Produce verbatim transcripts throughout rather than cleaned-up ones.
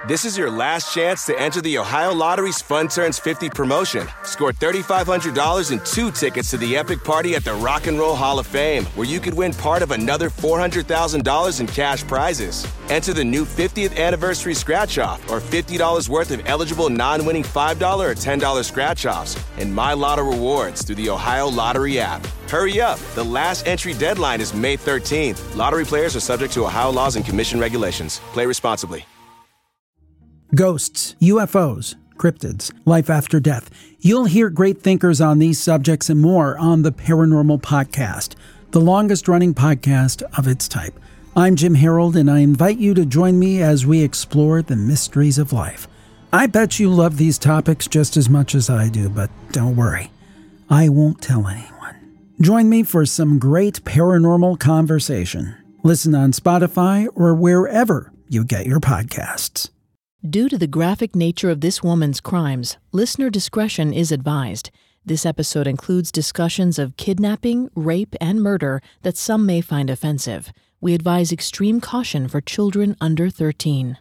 This is your last chance to enter the Ohio Lottery's Fun Turns fifty promotion. Score three thousand five hundred dollars and two tickets to the epic party at the Rock and Roll Hall of Fame, where you could win part of another four hundred thousand dollars in cash prizes. Enter the new fiftieth anniversary scratch-off or fifty dollars worth of eligible non-winning five dollars or ten dollars scratch-offs and My Lotto rewards through the Ohio Lottery app. Hurry up. The last entry deadline is May thirteenth. Lottery players are subject to Ohio laws and commission regulations. Play responsibly. Ghosts, U F Os, cryptids, life after death. You'll hear great thinkers on these subjects and more on the Paranormal Podcast, the longest-running podcast of its type. I'm Jim Harold, and I invite you to join me as we explore the mysteries of life. I bet you love these topics just as much as I do, but don't worry. I won't tell anyone. Join me for some great paranormal conversation. Listen on Spotify or wherever you get your podcasts. Due to the graphic nature of this woman's crimes, listener discretion is advised. This episode includes discussions of kidnapping, rape, and murder that some may find offensive. We advise extreme caution for children under thirteen.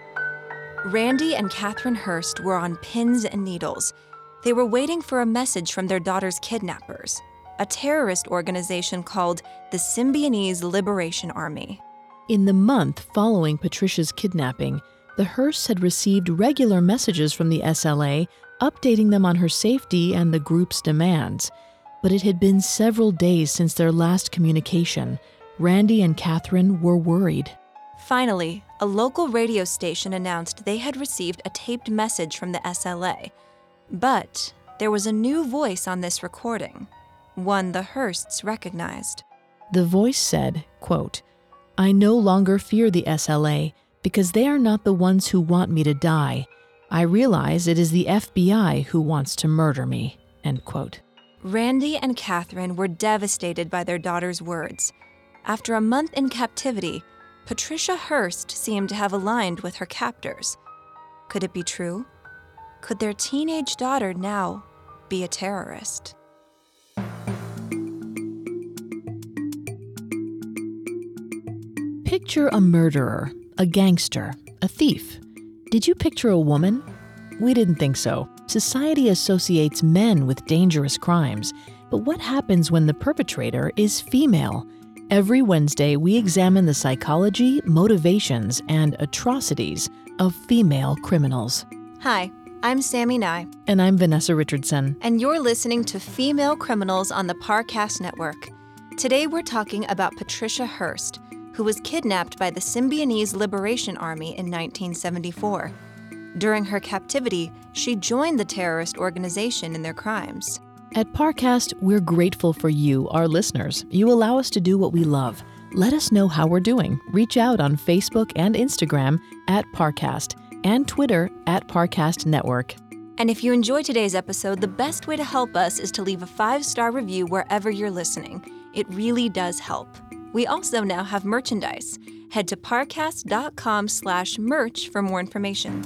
Randy and Catherine Hurst were on pins and needles. They were waiting for a message from their daughter's kidnappers, a terrorist organization called the Symbionese Liberation Army. In the month following Patricia's kidnapping, the Hursts had received regular messages from the S L A updating them on her safety and the group's demands. But it had been several days since their last communication. Randy and Catherine were worried. Finally, a local radio station announced they had received a taped message from the S L A. But there was a new voice on this recording, one the Hursts recognized. The voice said, quote, "I no longer fear the S L A, because they are not the ones who want me to die. I realize it is the F B I who wants to murder me," end quote. Randy and Catherine were devastated by their daughter's words. After a month in captivity, Patricia Hurst seemed to have aligned with her captors. Could it be true? Could their teenage daughter now be a terrorist? Picture a murderer, a gangster, a thief. Did you picture a woman? We didn't think so. Society associates men with dangerous crimes. But what happens when the perpetrator is female? Every Wednesday, we examine the psychology, motivations, and atrocities of female criminals. Hi, I'm Sammy Nye. And I'm Vanessa Richardson. And you're listening to Female Criminals on the Parcast Network. Today we're talking about Patricia Hurst, who was kidnapped by the Symbionese Liberation Army in nineteen seventy-four. During her captivity, she joined the terrorist organization in their crimes. At Parcast, we're grateful for you, our listeners. You allow us to do what we love. Let us know how we're doing. Reach out on Facebook and Instagram at Parcast and Twitter at Parcast Network. And if you enjoy today's episode, the best way to help us is to leave a five-star review wherever you're listening. It really does help. We also now have merchandise. Head to parcast.com slash merch for more information.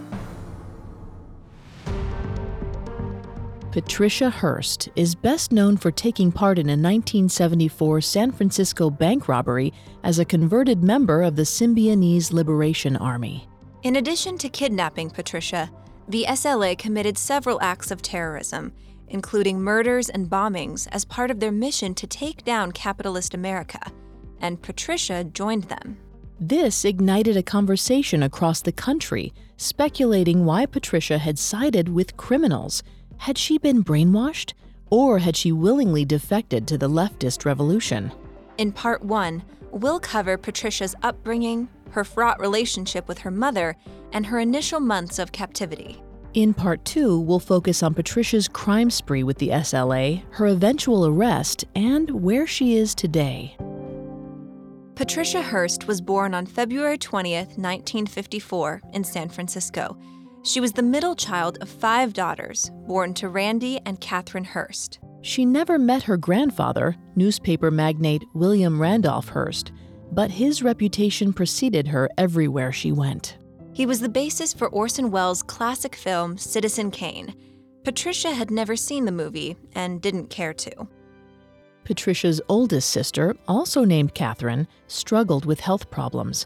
Patricia Hurst is best known for taking part in a nineteen seventy-four San Francisco bank robbery as a converted member of the Symbionese Liberation Army. In addition to kidnapping Patricia, the S L A committed several acts of terrorism, including murders and bombings as part of their mission to take down capitalist America. And Patricia joined them. This ignited a conversation across the country, speculating why Patricia had sided with criminals. Had she been brainwashed? Or had she willingly defected to the leftist revolution? In part one, we'll cover Patricia's upbringing, her fraught relationship with her mother, and her initial months of captivity. In part two, we'll focus on Patricia's crime spree with the S L A, her eventual arrest, and where she is today. Patricia Hurst was born on February twentieth, nineteen fifty-four, in San Francisco. She was the middle child of five daughters, born to Randy and Catherine Hurst. She never met her grandfather, newspaper magnate William Randolph Hearst, but his reputation preceded her everywhere she went. He was the basis for Orson Welles' classic film Citizen Kane. Patricia had never seen the movie and didn't care to. Patricia's oldest sister, also named Catherine, struggled with health problems.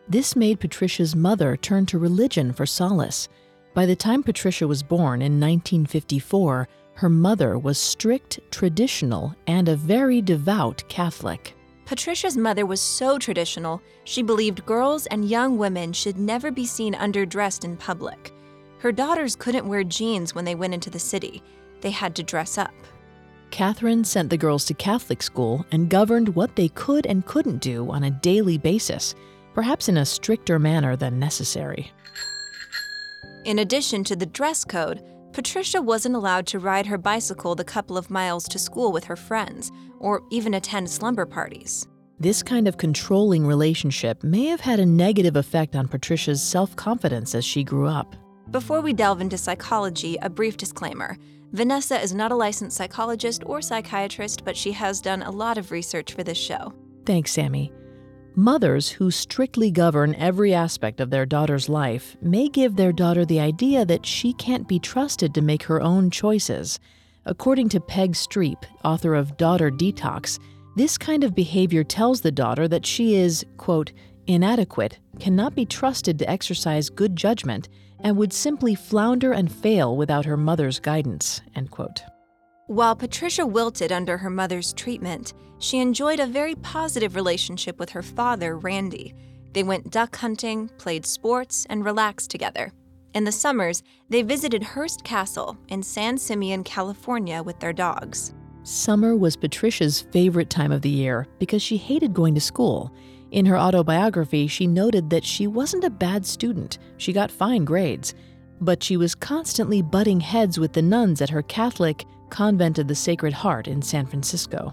This made Patricia's mother turn to religion for solace. By the time Patricia was born in nineteen fifty-four, her mother was strict, traditional, and a very devout Catholic. Patricia's mother was so traditional, she believed girls and young women should never be seen underdressed in public. Her daughters couldn't wear jeans when they went into the city. They had to dress up. Catherine sent the girls to Catholic school and governed what they could and couldn't do on a daily basis, perhaps in a stricter manner than necessary. In addition to the dress code, Patricia wasn't allowed to ride her bicycle the couple of miles to school with her friends, or even attend slumber parties. This kind of controlling relationship may have had a negative effect on Patricia's self-confidence as she grew up. Before we delve into psychology, a brief disclaimer. Vanessa is not a licensed psychologist or psychiatrist, but she has done a lot of research for this show. Thanks, Sammy. Mothers who strictly govern every aspect of their daughter's life may give their daughter the idea that she can't be trusted to make her own choices. According to Peg Streep, author of Daughter Detox, this kind of behavior tells the daughter that she is, quote, inadequate, cannot be trusted to exercise good judgment, and would simply flounder and fail without her mother's guidance, end quote. While Patricia wilted under her mother's treatment, she enjoyed a very positive relationship with her father, Randy. They went duck hunting, played sports, and relaxed together. In the summers, they visited Hearst Castle in San Simeon, California with their dogs. Summer was Patricia's favorite time of the year because she hated going to school. In her autobiography, she noted that she wasn't a bad student. She got fine grades. But she was constantly butting heads with the nuns at her Catholic Convent of the Sacred Heart in San Francisco.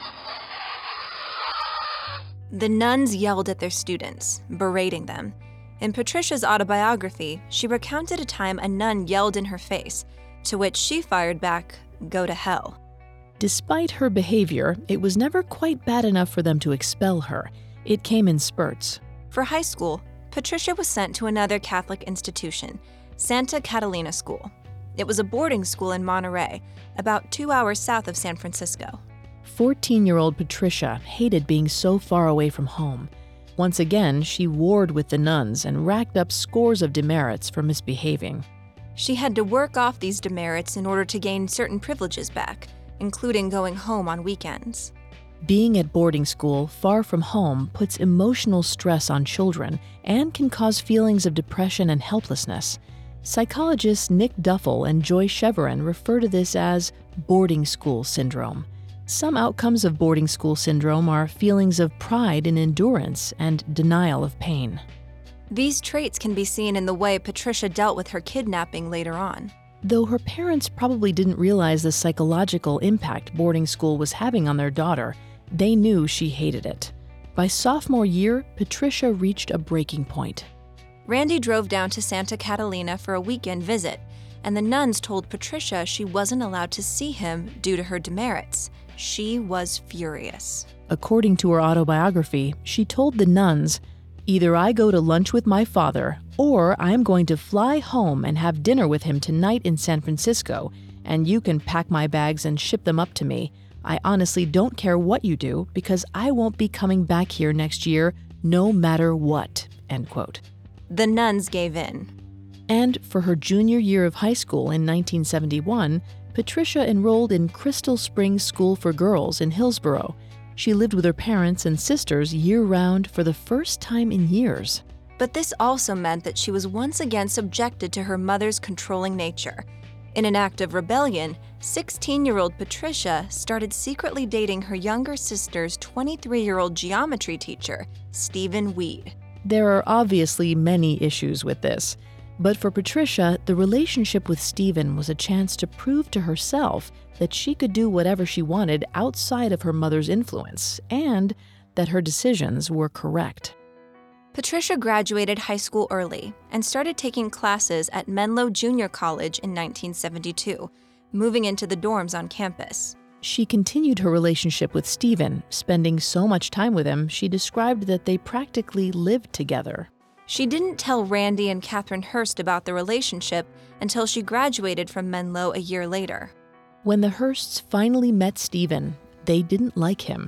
The nuns yelled at their students, berating them. In Patricia's autobiography, she recounted a time a nun yelled in her face, to which she fired back, "Go to hell." Despite her behavior, it was never quite bad enough for them to expel her. It came in spurts. For high school, Patricia was sent to another Catholic institution, Santa Catalina School. It was a boarding school in Monterey, about two hours south of San Francisco. fourteen-year-old Patricia hated being so far away from home. Once again, she warred with the nuns and racked up scores of demerits for misbehaving. She had to work off these demerits in order to gain certain privileges back, including going home on weekends. Being at boarding school far from home puts emotional stress on children and can cause feelings of depression and helplessness. Psychologists Nick Duffel and Joy Chevron refer to this as boarding school syndrome. Some outcomes of boarding school syndrome are feelings of pride in endurance and denial of pain. These traits can be seen in the way Patricia dealt with her kidnapping later on. Though her parents probably didn't realize the psychological impact boarding school was having on their daughter, they knew she hated it. By sophomore year, Patricia reached a breaking point. Randy drove down to Santa Catalina for a weekend visit, and the nuns told Patricia she wasn't allowed to see him due to her demerits. She was furious. According to her autobiography, she told the nuns, "Either I go to lunch with my father, or I'm going to fly home and have dinner with him tonight in San Francisco, and you can pack my bags and ship them up to me. I honestly don't care what you do, because I won't be coming back here next year, no matter what," end quote. The nuns gave in. And for her junior year of high school in nineteen seventy-one, Patricia enrolled in Crystal Springs School for Girls in Hillsborough. She lived with her parents and sisters year-round for the first time in years. But this also meant that she was once again subjected to her mother's controlling nature. In an act of rebellion, sixteen-year-old Patricia started secretly dating her younger sister's twenty-three-year-old geometry teacher, Stephen Weed. There are obviously many issues with this. But for Patricia, the relationship with Stephen was a chance to prove to herself that she could do whatever she wanted outside of her mother's influence, and that her decisions were correct. Patricia graduated high school early and started taking classes at Menlo Junior College in nineteen seventy-two, moving into the dorms on campus. She continued her relationship with Stephen, spending so much time with him, she described that they practically lived together. She didn't tell Randy and Catherine Hearst about the relationship until she graduated from Menlo a year later. When the Hearsts finally met Stephen, they didn't like him.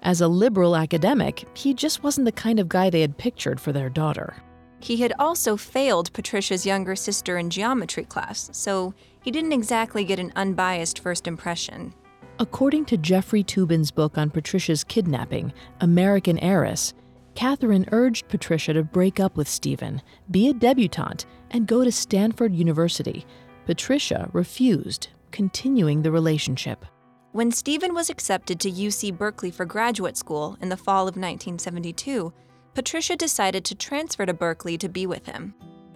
As a liberal academic, he just wasn't the kind of guy they had pictured for their daughter. He had also failed Patricia's younger sister in geometry class, so he didn't exactly get an unbiased first impression. According to Jeffrey Toobin's book on Patricia's kidnapping, American Heiress, Catherine urged Patricia to break up with Stephen, be a debutante, and go to Stanford University. Patricia refused, continuing the relationship. When Stephen was accepted to U C Berkeley for graduate school in the fall of nineteen seventy-two, Patricia decided to transfer to Berkeley to be with him.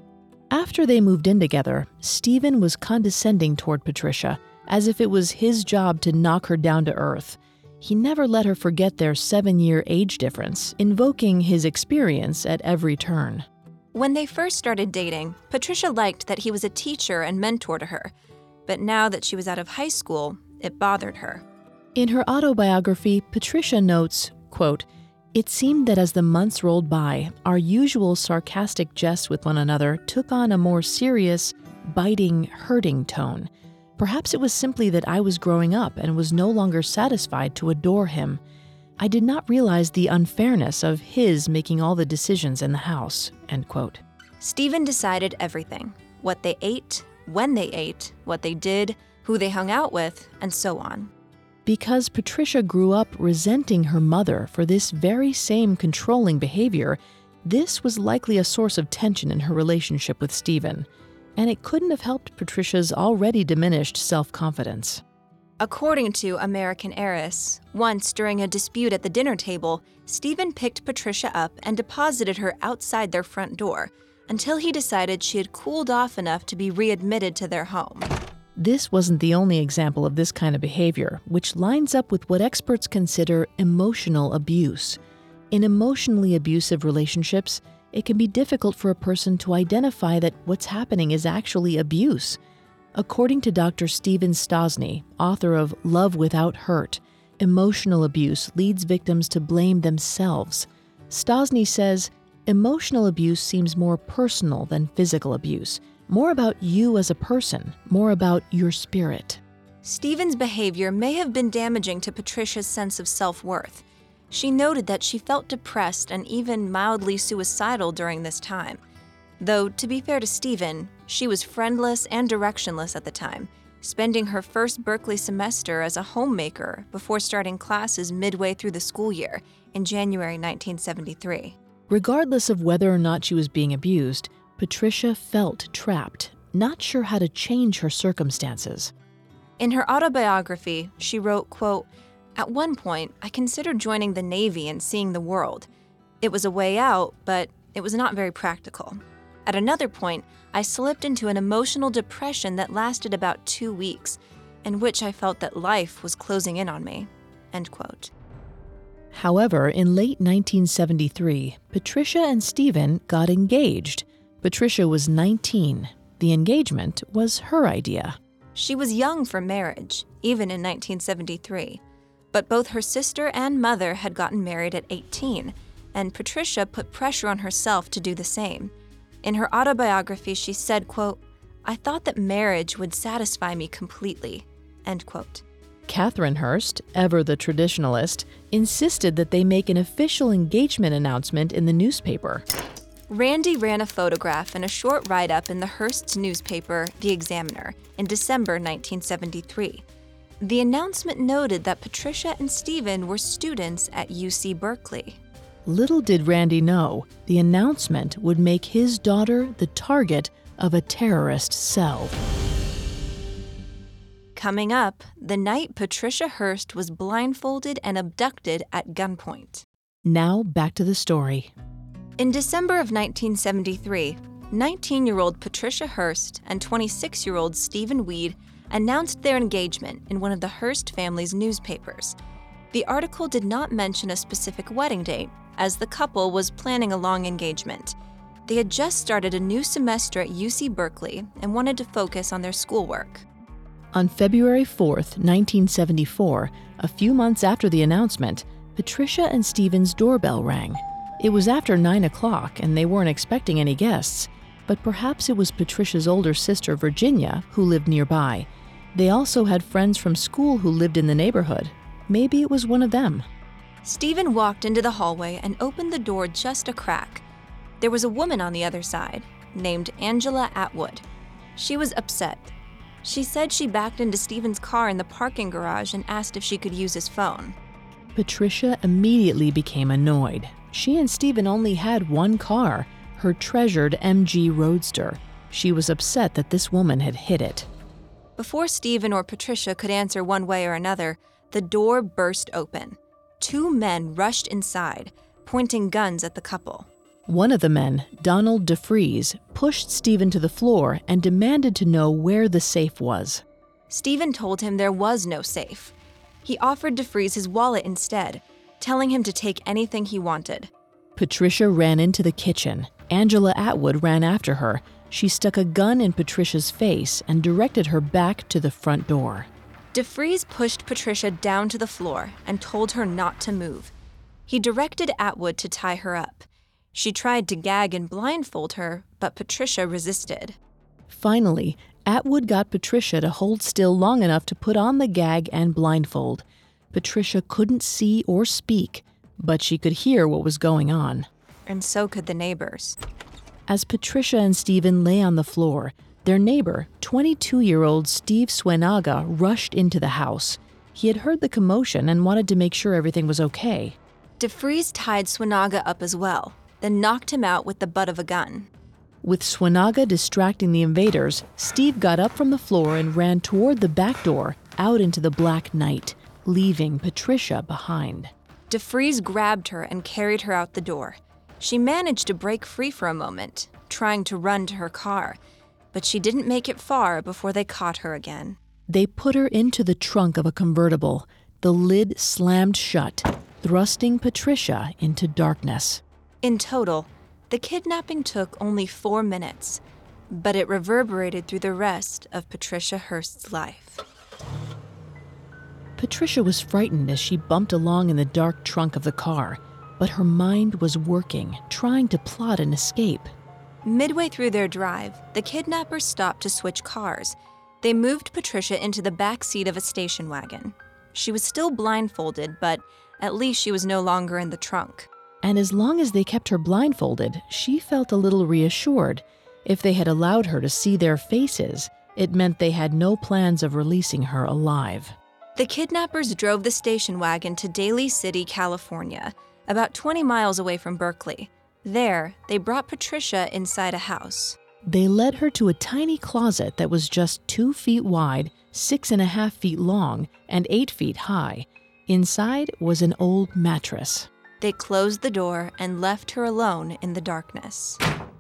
After they moved in together, Stephen was condescending toward Patricia, as if it was his job to knock her down to earth. He never let her forget their seven-year age difference, invoking his experience at every turn. When they first started dating, Patricia liked that he was a teacher and mentor to her, but now that she was out of high school, it bothered her. In her autobiography, Patricia notes, quote, "It seemed that as the months rolled by, our usual sarcastic jests with one another took on a more serious, biting, hurting tone. Perhaps it was simply that I was growing up and was no longer satisfied to adore him. I did not realize the unfairness of his making all the decisions in the house," end quote. Stephen decided everything: what they ate, when they ate, what they did, who they hung out with, and so on. Because Patricia grew up resenting her mother for this very same controlling behavior, this was likely a source of tension in her relationship with Stephen, and it couldn't have helped Patricia's already diminished self-confidence. According to American Heiress, once during a dispute at the dinner table, Stephen picked Patricia up and deposited her outside their front door until he decided she had cooled off enough to be readmitted to their home. This wasn't the only example of this kind of behavior, which lines up with what experts consider emotional abuse. In emotionally abusive relationships, it can be difficult for a person to identify that what's happening is actually abuse. According to Doctor Stephen Stosny, author of Love Without Hurt, emotional abuse leads victims to blame themselves. Stosny says, emotional abuse seems more personal than physical abuse, more about you as a person, more about your spirit. Stephen's behavior may have been damaging to Patricia's sense of self-worth. She noted that she felt depressed and even mildly suicidal during this time. Though, to be fair to Stephen, she was friendless and directionless at the time, spending her first Berkeley semester as a homemaker before starting classes midway through the school year in January nineteen seventy-three. Regardless of whether or not she was being abused, Patricia felt trapped, not sure how to change her circumstances. In her autobiography, she wrote, quote, "At one point, I considered joining the Navy and seeing the world. It was a way out, but it was not very practical. At another point, I slipped into an emotional depression that lasted about two weeks, in which I felt that life was closing in on me," end quote. However, in late nineteen seventy-three, Patricia and Stephen got engaged. Patricia was nineteen. The engagement was her idea. She was young for marriage, even in nineteen seventy-three. But both her sister and mother had gotten married at eighteen, and Patricia put pressure on herself to do the same. In her autobiography, she said, quote, "I thought that marriage would satisfy me completely," end quote. Catherine Hearst, ever the traditionalist, insisted that they make an official engagement announcement in the newspaper. Randy ran a photograph and a short write-up in the Hearst's newspaper, The Examiner, in December nineteen seventy-three. The announcement noted that Patricia and Stephen were students at U C Berkeley. Little did Randy know, the announcement would make his daughter the target of a terrorist cell. Coming up, the night Patricia Hearst was blindfolded and abducted at gunpoint. Now back to the story. In December of nineteen seventy-three, nineteen-year-old Patricia Hearst and twenty-six-year-old Stephen Weed announced their engagement in one of the Hearst family's newspapers. The article did not mention a specific wedding date, as the couple was planning a long engagement. They had just started a new semester at U C Berkeley and wanted to focus on their schoolwork. On February fourth, nineteen seventy-four, a few months after the announcement, Patricia and Stephen's doorbell rang. It was after nine o'clock and they weren't expecting any guests, but perhaps it was Patricia's older sister, Virginia, who lived nearby. They also had friends from school who lived in the neighborhood. Maybe it was one of them. Stephen walked into the hallway and opened the door just a crack. There was a woman on the other side, named Angela Atwood. She was upset. She said she backed into Stephen's car in the parking garage and asked if she could use his phone. Patricia immediately became annoyed. She and Stephen only had one car, her treasured M G Roadster. She was upset that this woman had hit it. Before Stephen or Patricia could answer one way or another, the door burst open. Two men rushed inside, pointing guns at the couple. One of the men, Donald DeFries, pushed Stephen to the floor and demanded to know where the safe was. Stephen told him there was no safe. He offered DeFries his wallet instead, telling him to take anything he wanted. Patricia ran into the kitchen. Angela Atwood ran after her. She stuck a gun in Patricia's face and directed her back to the front door. DeFries pushed Patricia down to the floor and told her not to move. He directed Atwood to tie her up. She tried to gag and blindfold her, but Patricia resisted. Finally, Atwood got Patricia to hold still long enough to put on the gag and blindfold. Patricia couldn't see or speak, but she could hear what was going on. And so could the neighbors. As Patricia and Stephen lay on the floor, their neighbor, twenty-two-year-old Steve Swenaga, rushed into the house. He had heard the commotion and wanted to make sure everything was okay. DeFries tied Swenaga up as well, then knocked him out with the butt of a gun. With Swenaga distracting the invaders, Steve got up from the floor and ran toward the back door, out into the black night, leaving Patricia behind. DeFries grabbed her and carried her out the door. She managed to break free for a moment, trying to run to her car, but she didn't make it far before they caught her again. They put her into the trunk of a convertible. The lid slammed shut, thrusting Patricia into darkness. In total, the kidnapping took only four minutes, but it reverberated through the rest of Patricia Hearst's life. Patricia was frightened as she bumped along in the dark trunk of the car, but her mind was working, trying to plot an escape. Midway through their drive, the kidnappers stopped to switch cars. They moved Patricia into the back seat of a station wagon. She was still blindfolded, but at least she was no longer in the trunk. And as long as they kept her blindfolded, she felt a little reassured. If they had allowed her to see their faces, it meant they had no plans of releasing her alive. The kidnappers drove the station wagon to Daly City, California, about twenty miles away from Berkeley. There, they brought Patricia inside a house. They led her to a tiny closet that was just two feet wide, six and a half feet long, and eight feet high. Inside was an old mattress. They closed the door and left her alone in the darkness.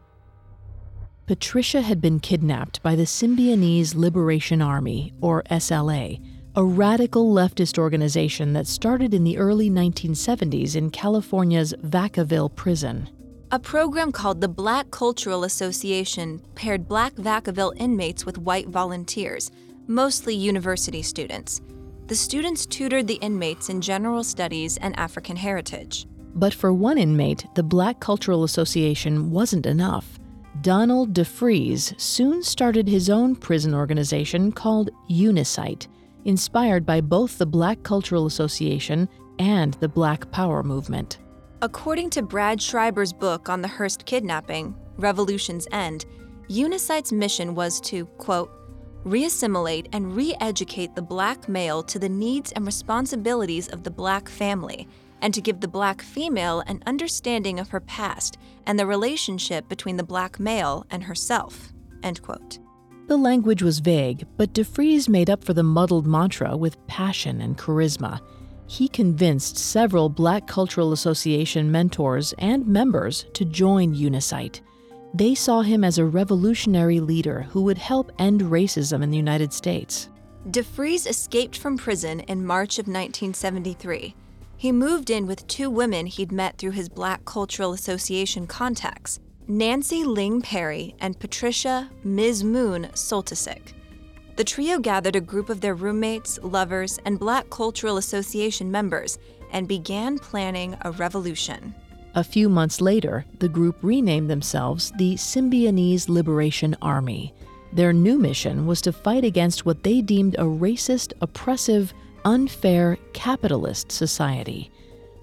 Patricia had been kidnapped by the Symbionese Liberation Army, or S L A, a radical leftist organization that started in the early nineteen seventies in California's Vacaville prison. A program called the Black Cultural Association paired Black Vacaville inmates with white volunteers, mostly university students. The students tutored the inmates in general studies and African heritage. But for one inmate, the Black Cultural Association wasn't enough. Donald DeFries soon started his own prison organization called Unicite, inspired by both the Black Cultural Association and the Black Power movement. According to Brad Schreiber's book on the Hearst kidnapping, Revolution's End, Unicite's mission was to, quote, re-assimilate and re-educate the Black male to the needs and responsibilities of the Black family, and to give the Black female an understanding of her past and the relationship between the Black male and herself, end quote. The language was vague, but DeFries made up for the muddled mantra with passion and charisma. He convinced several Black Cultural Association mentors and members to join Unicite. They saw him as a revolutionary leader who would help end racism in the United States. DeFries escaped from prison in March of nineteen seventy-three. He moved in with two women he'd met through his Black Cultural Association contacts, Nancy Ling Perry and Patricia Miz Moon Soltysik. The trio gathered a group of their roommates, lovers, and Black Cultural Association members and began planning a revolution. A few months later, the group renamed themselves the Symbionese Liberation Army. Their new mission was to fight against what they deemed a racist, oppressive, unfair, capitalist society.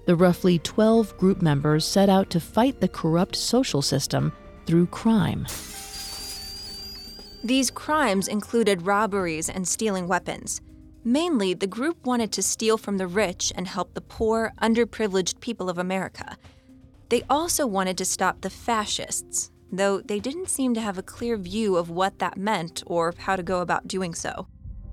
The roughly twelve group members set out to fight the corrupt social system through crime. These crimes included robberies and stealing weapons. Mainly, the group wanted to steal from the rich and help the poor, underprivileged people of America. They also wanted to stop the fascists, though they didn't seem to have a clear view of what that meant or how to go about doing so.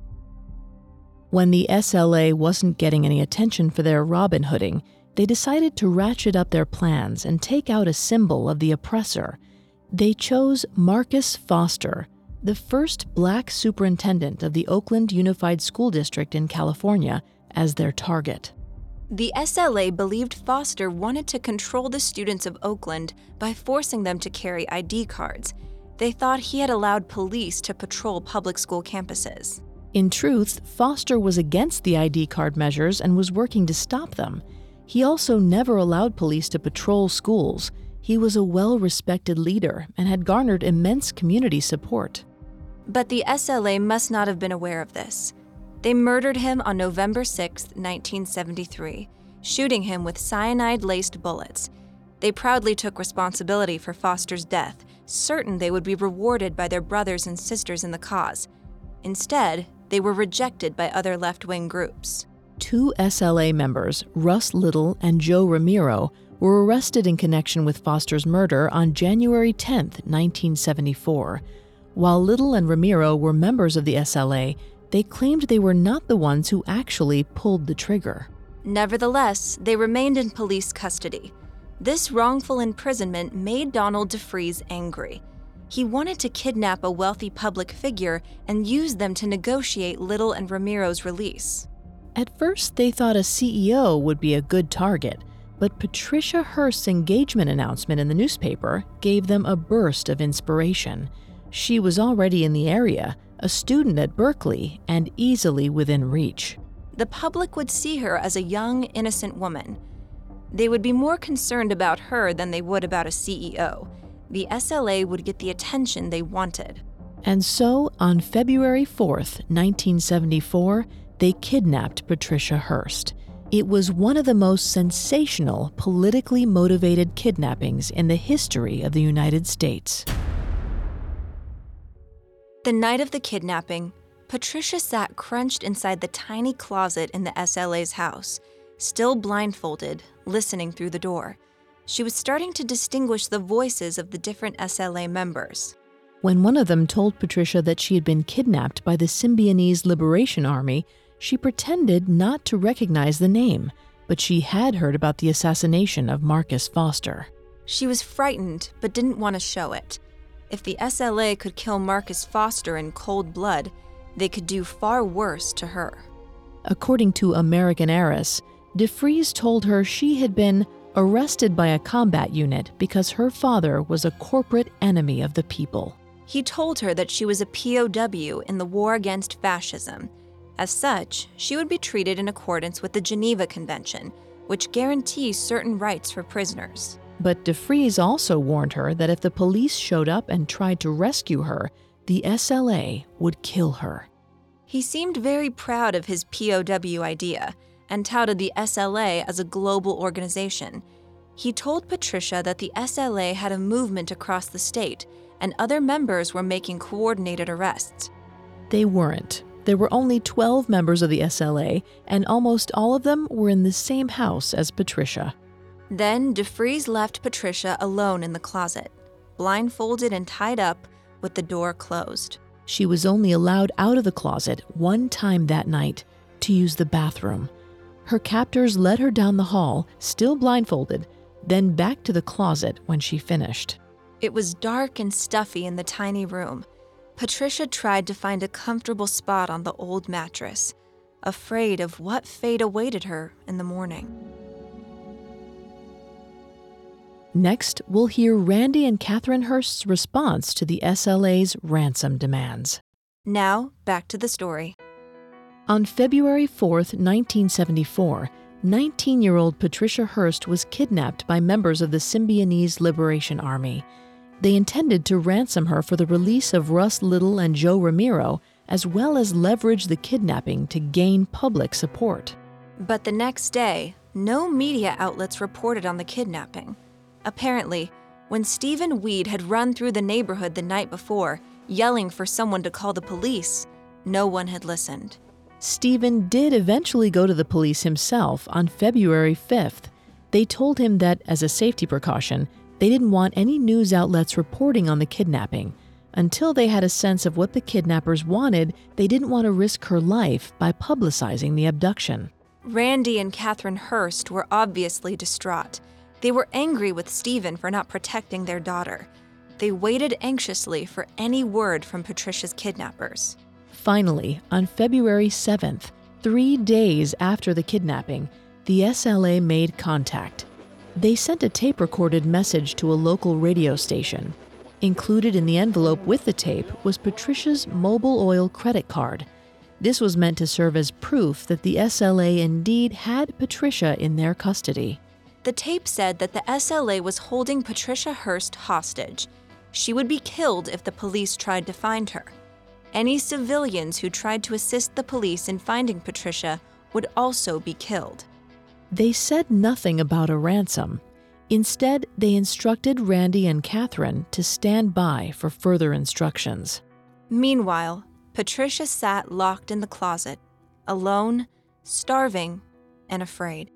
When the S L A wasn't getting any attention for their Robin Hooding, they decided to ratchet up their plans and take out a symbol of the oppressor. They chose Marcus Foster, the first black superintendent of the Oakland Unified School District in California, as their target. The S L A believed Foster wanted to control the students of Oakland by forcing them to carry I D cards. They thought he had allowed police to patrol public school campuses. In truth, Foster was against the I D card measures and was working to stop them. He also never allowed police to patrol schools. He was a well-respected leader and had garnered immense community support. But the S L A must not have been aware of this. They murdered him on November sixth, nineteen seventy-three, shooting him with cyanide-laced bullets. They proudly took responsibility for Foster's death, certain they would be rewarded by their brothers and sisters in the cause. Instead, they were rejected by other left-wing groups. Two S L A members, Russ Little and Joe Ramiro, were arrested in connection with Foster's murder on January tenth, nineteen seventy-four. While Little and Ramiro were members of the S L A, they claimed they were not the ones who actually pulled the trigger. Nevertheless, they remained in police custody. This wrongful imprisonment made Donald DeFreeze angry. He wanted to kidnap a wealthy public figure and use them to negotiate Little and Ramiro's release. At first, they thought a C E O would be a good target, but Patricia Hearst's engagement announcement in the newspaper gave them a burst of inspiration. She was already in the area, a student at Berkeley, and easily within reach. The public would see her as a young, innocent woman. They would be more concerned about her than they would about a C E O. The S L A would get the attention they wanted. And so, on February fourth, nineteen seventy-four, they kidnapped Patricia Hearst. It was one of the most sensational, politically motivated kidnappings in the history of the United States. The night of the kidnapping, Patricia sat crunched inside the tiny closet in the S L A's house, still blindfolded, listening through the door. She was starting to distinguish the voices of the different S L A members. When one of them told Patricia that she had been kidnapped by the Symbionese Liberation Army, she pretended not to recognize the name, but she had heard about the assassination of Marcus Foster. She was frightened, but didn't want to show it. If the S L A could kill Marcus Foster in cold blood, they could do far worse to her. According to American Heiress, DeFreeze told her she had been arrested by a combat unit because her father was a corporate enemy of the people. He told her that she was a P O W in the war against fascism. As such, she would be treated in accordance with the Geneva Convention, which guarantees certain rights for prisoners. But DeFreeze also warned her that if the police showed up and tried to rescue her, the S L A would kill her. He seemed very proud of his P O W idea and touted the S L A as a global organization. He told Patricia that the S L A had a movement across the state and other members were making coordinated arrests. They weren't. There were only twelve members of the S L A, and almost all of them were in the same house as Patricia. Then DeFreeze left Patricia alone in the closet, blindfolded and tied up with the door closed. She was only allowed out of the closet one time that night, to use the bathroom. Her captors led her down the hall, still blindfolded, then back to the closet when she finished. It was dark and stuffy in the tiny room. Patricia tried to find a comfortable spot on the old mattress, afraid of what fate awaited her in the morning. Next, we'll hear Randy and Catherine Hearst's response to the S L A's ransom demands. Now, back to the story. On February fourth, nineteen seventy-four, nineteen-year-old Patricia Hearst was kidnapped by members of the Symbionese Liberation Army. They intended to ransom her for the release of Russ Little and Joe Ramiro, as well as leverage the kidnapping to gain public support. But the next day, no media outlets reported on the kidnapping. Apparently, when Stephen Weed had run through the neighborhood the night before, yelling for someone to call the police, no one had listened. Stephen did eventually go to the police himself on February fifth. They told him that, as a safety precaution, they didn't want any news outlets reporting on the kidnapping. Until they had a sense of what the kidnappers wanted, they didn't want to risk her life by publicizing the abduction. Randy and Catherine Hurst were obviously distraught. They were angry with Stephen for not protecting their daughter. They waited anxiously for any word from Patricia's kidnappers. Finally, on February seventh, three days after the kidnapping, the S L A made contact. They sent a tape-recorded message to a local radio station. Included in the envelope with the tape was Patricia's Mobil Oil credit card. This was meant to serve as proof that the S L A indeed had Patricia in their custody. The tape said that the S L A was holding Patricia Hurst hostage. She would be killed if the police tried to find her. Any civilians who tried to assist the police in finding Patricia would also be killed. They said nothing about a ransom. Instead, they instructed Randy and Catherine to stand by for further instructions. Meanwhile, Patricia sat locked in the closet, alone, starving, and afraid.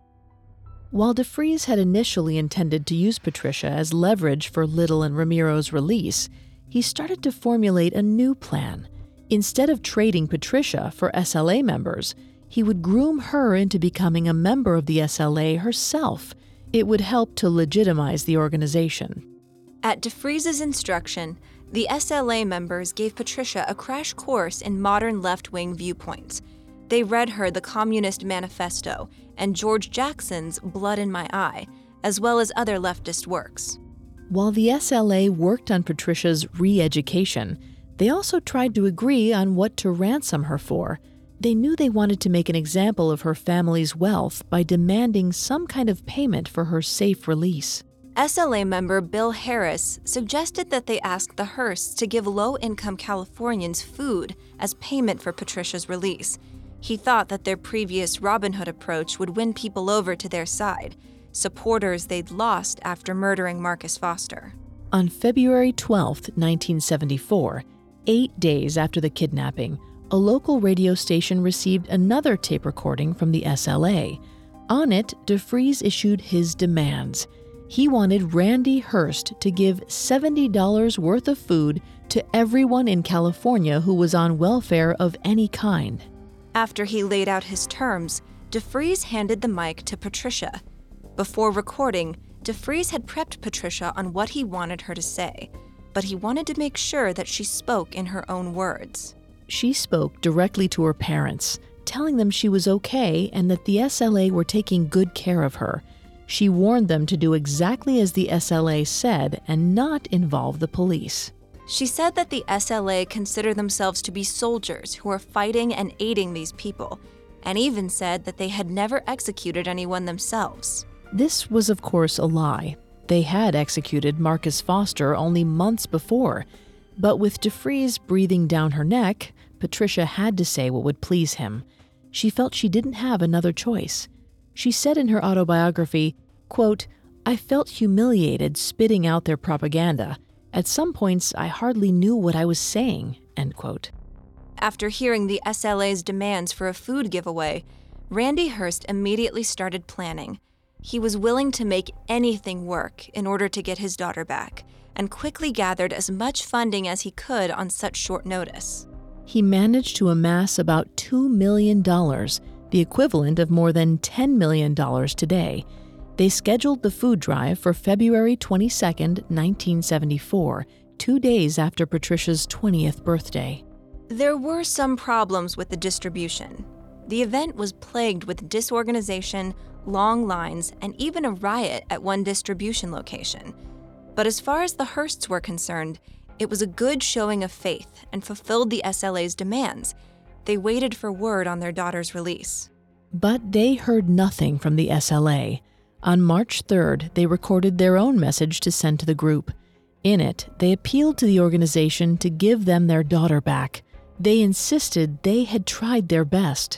While DeFries had initially intended to use Patricia as leverage for Little and Ramiro's release, he started to formulate a new plan. Instead of trading Patricia for S L A members, he would groom her into becoming a member of the S L A herself. It would help to legitimize the organization. At DeFries' instruction, the S L A members gave Patricia a crash course in modern left-wing viewpoints. They read her the Communist Manifesto and George Jackson's Blood in My Eye, as well as other leftist works. While the S L A worked on Patricia's re-education, they also tried to agree on what to ransom her for. They knew they wanted to make an example of her family's wealth by demanding some kind of payment for her safe release. S L A member Bill Harris suggested that they ask the Hursts to give low-income Californians food as payment for Patricia's release. He thought that their previous Robin Hood approach would win people over to their side, supporters they'd lost after murdering Marcus Foster. On February twelfth, nineteen seventy-four, eight days after the kidnapping, a local radio station received another tape recording from the S L A. On it, DeFries issued his demands. He wanted Randy Hurst to give seventy dollars worth of food to everyone in California who was on welfare of any kind. After he laid out his terms, DeFries handed the mic to Patricia. Before recording, DeFries had prepped Patricia on what he wanted her to say, but he wanted to make sure that she spoke in her own words. She spoke directly to her parents, telling them she was okay and that the S L A were taking good care of her. She warned them to do exactly as the S L A said and not involve the police. She said that the S L A consider themselves to be soldiers who are fighting and aiding these people, and even said that they had never executed anyone themselves. This was, of course, a lie. They had executed Marcus Foster only months before, but with DeFries breathing down her neck, Patricia had to say what would please him. She felt she didn't have another choice. She said in her autobiography, quote, "I felt humiliated spitting out their propaganda. At some points, I hardly knew what I was saying," end quote. After hearing the S L A's demands for a food giveaway, Randy Hurst immediately started planning. He was willing to make anything work in order to get his daughter back, and quickly gathered as much funding as he could on such short notice. He managed to amass about two million dollars, the equivalent of more than ten million dollars today. They scheduled the food drive for February twenty-second, nineteen seventy-four, two days after Patricia's twentieth birthday. There were some problems with the distribution. The event was plagued with disorganization, long lines, and even a riot at one distribution location. But as far as the Hursts were concerned, it was a good showing of faith and fulfilled the S L A's demands. They waited for word on their daughter's release. But they heard nothing from the S L A. On March third, they recorded their own message to send to the group. In it, they appealed to the organization to give them their daughter back. They insisted they had tried their best.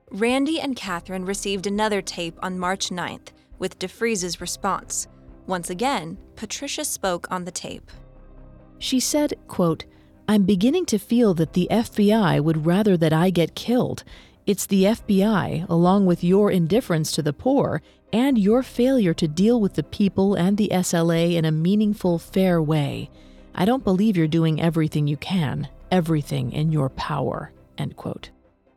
Randy and Catherine received another tape on March ninth with DeFreeze's response. Once again, Patricia spoke on the tape. She said, quote, "I'm beginning to feel that the F B I would rather that I get killed. It's the F B I, along with your indifference to the poor and your failure to deal with the people and the S L A in a meaningful, fair way. I don't believe you're doing everything you can, everything in your power," end quote.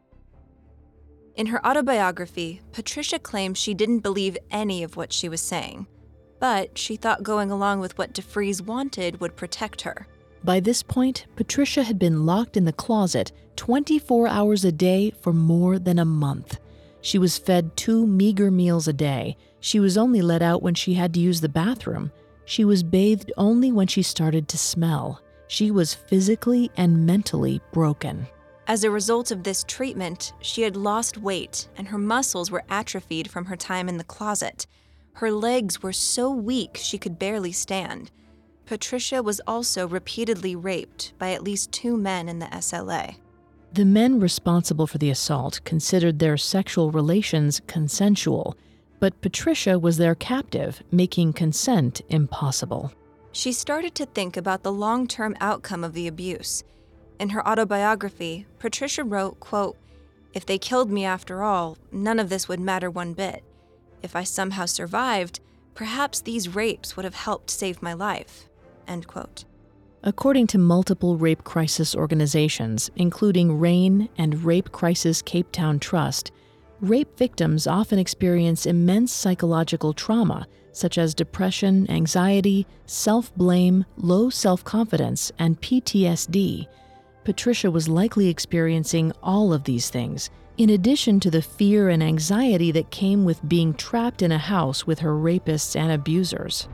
In her autobiography, Patricia claims she didn't believe any of what she was saying, but she thought going along with what DeFreeze wanted would protect her. By this point, Patricia had been locked in the closet twenty-four hours a day for more than a month. She was fed two meager meals a day. She was only let out when she had to use the bathroom. She was bathed only when she started to smell. She was physically and mentally broken. As a result of this treatment, she had lost weight and her muscles were atrophied from her time in the closet. Her legs were so weak she could barely stand. Patricia was also repeatedly raped by at least two men in the S L A. The men responsible for the assault considered their sexual relations consensual, but Patricia was their captive, making consent impossible. She started to think about the long-term outcome of the abuse. In her autobiography, Patricia wrote, quote, "If they killed me after all, none of this would matter one bit. If I somehow survived, perhaps these rapes would have helped save my life," end quote. According to multiple rape crisis organizations, including RAIN and Rape Crisis Cape Town Trust, rape victims often experience immense psychological trauma, such as depression, anxiety, self-blame, low self-confidence, and P T S D. Patricia was likely experiencing all of these things, in addition to the fear and anxiety that came with being trapped in a house with her rapists and abusers.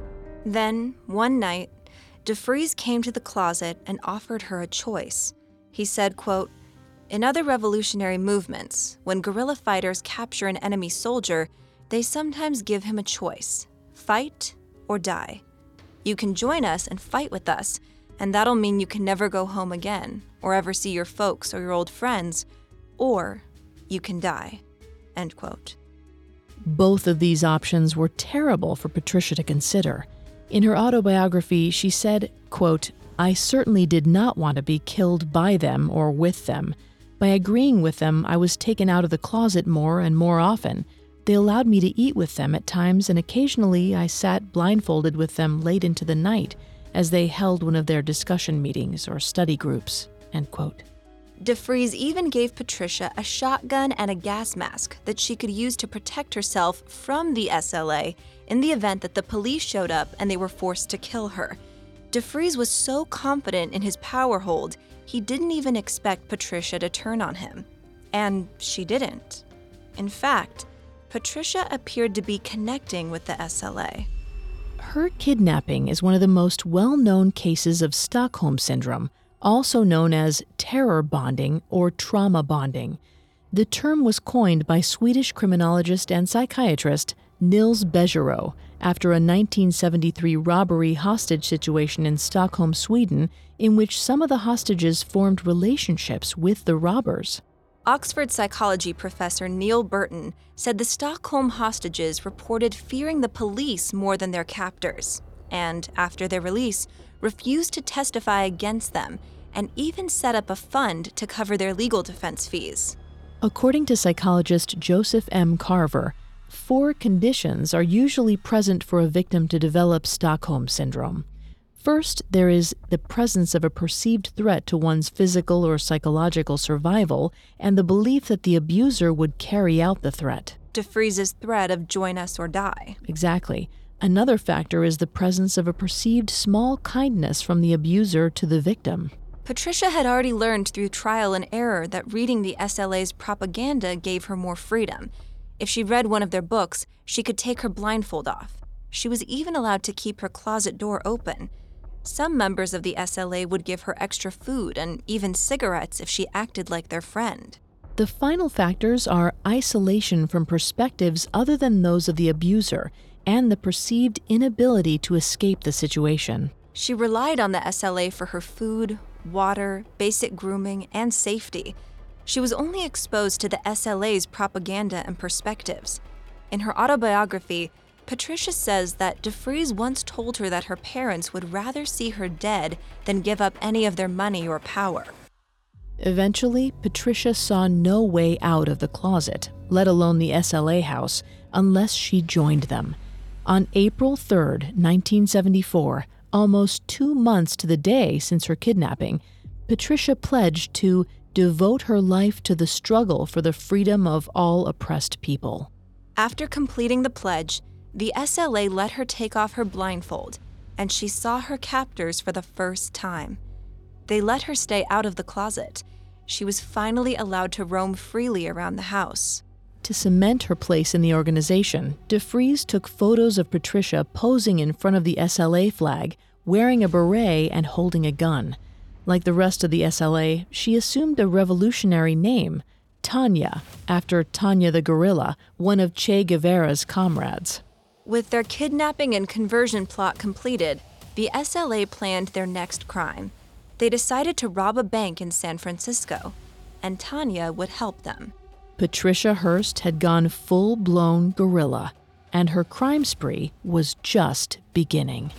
Then, one night, DeFreeze came to the closet and offered her a choice. He said, quote, "In other revolutionary movements, when guerrilla fighters capture an enemy soldier, they sometimes give him a choice, fight or die. You can join us and fight with us, and that'll mean you can never go home again, or ever see your folks or your old friends, or you can die," end quote. Both of these options were terrible for Patricia to consider. In her autobiography, she said, quote, "I certainly did not want to be killed by them or with them. By agreeing with them, I was taken out of the closet more and more often. They allowed me to eat with them at times, and occasionally I sat blindfolded with them late into the night as they held one of their discussion meetings or study groups," end quote. DeFreeze even gave Patricia a shotgun and a gas mask that she could use to protect herself from the S L A in the event that the police showed up and they were forced to kill her. DeFreeze was so confident in his power hold, he didn't even expect Patricia to turn on him. And she didn't. In fact, Patricia appeared to be connecting with the S L A. Her kidnapping is one of the most well-known cases of Stockholm Syndrome, also known as terror bonding or trauma bonding. The term was coined by Swedish criminologist and psychiatrist Nils Bejerot after a nineteen seventy-three robbery hostage situation in Stockholm, Sweden, in which some of the hostages formed relationships with the robbers. Oxford psychology professor Neil Burton said the Stockholm hostages reported fearing the police more than their captors, and after their release, refused to testify against them, and even set up a fund to cover their legal defense fees. According to psychologist Joseph M. Carver, four conditions are usually present for a victim to develop Stockholm Syndrome. First, there is the presence of a perceived threat to one's physical or psychological survival and the belief that the abuser would carry out the threat. DeFreeze's threat of join us or die. Exactly. Another factor is the presence of a perceived small kindness from the abuser to the victim. Patricia had already learned through trial and error that reading the S L A's propaganda gave her more freedom. If she read one of their books, she could take her blindfold off. She was even allowed to keep her closet door open. Some members of the S L A would give her extra food and even cigarettes if she acted like their friend. The final factors are isolation from perspectives other than those of the abuser and the perceived inability to escape the situation. She relied on the S L A for her food, water, basic grooming, and safety. She was only exposed to the S L A's propaganda and perspectives. In her autobiography, Patricia says that DeFreeze once told her that her parents would rather see her dead than give up any of their money or power. Eventually, Patricia saw no way out of the closet, let alone the S L A house, unless she joined them. On April third, nineteen seventy-four, almost two months to the day since her kidnapping, Patricia pledged to devote her life to the struggle for the freedom of all oppressed people. After completing the pledge, the S L A let her take off her blindfold, and she saw her captors for the first time. They let her stay out of the closet. She was finally allowed to roam freely around the house. To cement her place in the organization, DeFreeze took photos of Patricia posing in front of the S L A flag, wearing a beret and holding a gun. Like the rest of the S L A, she assumed a revolutionary name, Tanya, after Tanya the Gorilla, one of Che Guevara's comrades. With their kidnapping and conversion plot completed, the S L A planned their next crime. They decided to rob a bank in San Francisco, and Tanya would help them. Patricia Hearst had gone full-blown guerrilla, and her crime spree was just beginning.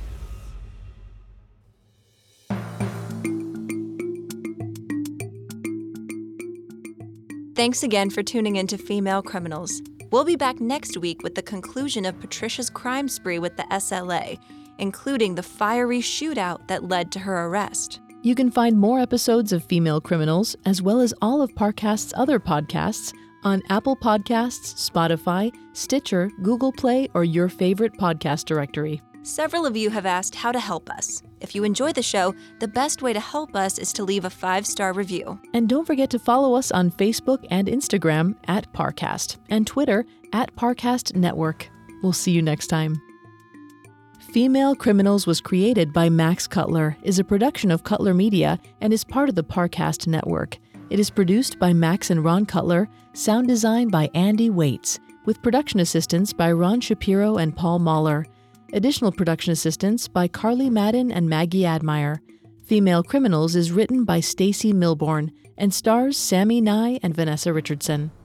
Thanks again for tuning in to Female Criminals. We'll be back next week with the conclusion of Patricia's crime spree with the S L A, including the fiery shootout that led to her arrest. You can find more episodes of Female Criminals, as well as all of Parcast's other podcasts, on Apple Podcasts, Spotify, Stitcher, Google Play, or your favorite podcast directory. Several of you have asked how to help us. If you enjoy the show, the best way to help us is to leave a five-star review. And don't forget to follow us on Facebook and Instagram at Parcast, and Twitter at Parcast Network. We'll see you next time. Female Criminals was created by Max Cutler, is a production of Cutler Media, and is part of the Parcast Network. It is produced by Max and Ron Cutler, sound design by Andy Waits, with production assistance by Ron Shapiro and Paul Mahler. Additional production assistance by Carly Madden and Maggie Admire. Female Criminals is written by Stacey Milbourne and stars Sammy Nye and Vanessa Richardson.